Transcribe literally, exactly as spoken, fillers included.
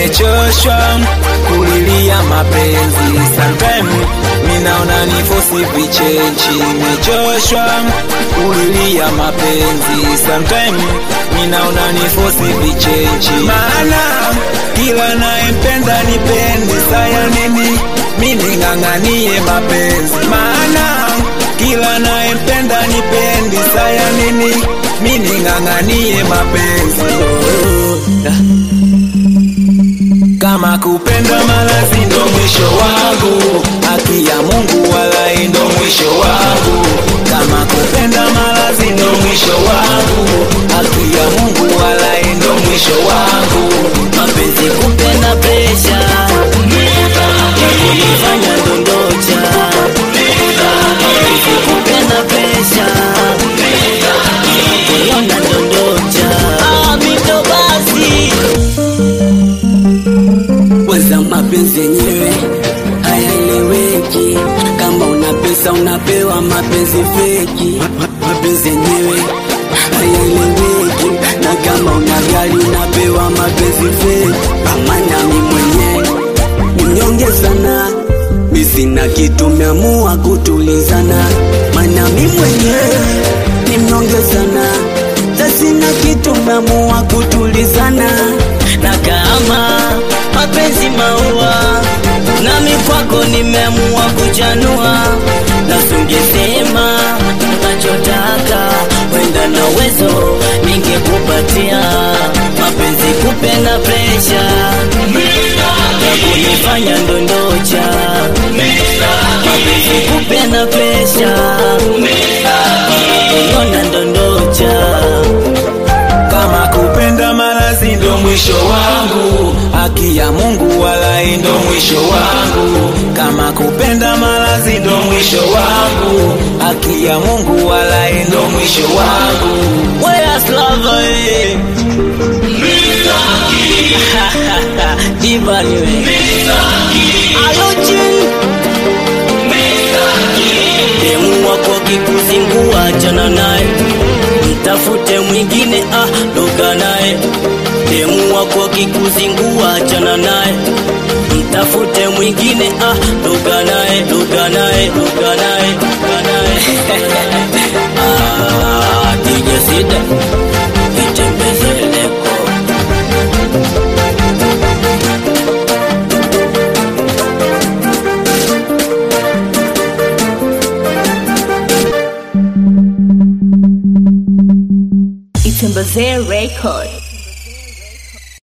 nimechoshwa kulilia mapenzi. Sometimes minaona ni force vichenchi. Nimechoshwa kulilia mapenzi. Sometimes minaona ni force vichenchi. Maana kila naempenda nipendi, saya nini mimi nganganie mapenzi. Maana kila naempenda nipendi, saya nini mimi nganganie mapenzi. Kama kupenda malazi ndo mwisho wangu, haki ya Mungu wala ndo mwisho wangu. Kama kupenda malazi ndo mwisho wangu, haki ya Mungu wala ndo mwisho wangu. Mapenzi kupenda presha kunifanya ndondocha. Mapenzi kupenda presha kuiona ndondocha. Ah, mito basi weza mapenzi yenyewe hayaeleweki. Kama una pesa unapewa mapenzi feki. Mapenzi yenyewe hayaeleweki. Na kama una gari unapewa mapenzi feki. Amana mi mwenyewe mnyonge sana, mi sina kitu meamua kutulizana. Mana mi mwenyewe ni mnyonge sana, sina kitu meamua kutulizana. Na kama mapenzi maua, nami kwako nimeamua kujanua. Na sungesema unachotaka, wenda na uwezo ningekupatia. Mapenzi kupenda presha ya kunifanya ndondocha. Mapenzi kupenda presha kuiona ndondocha. Kama kupenda malazi ndo mwisho wangu, haki ya Mungu wala ndo mwisho wangu. Kama kupenda malazi ndo mwisho wangu, haki ya Mungu wala ndo mwisho wangu. Where's love eh? Diva niwe Alojin demu wako kikuzingua, achana naye, mtafute mwingine, ah, doga naye. Demu wako kikuzingua, achana naye, mtafute mwingine, ah, doga naye, doga naye, doga naye, doga naye. Ah, D J Sida itembezele ko Itembezele record.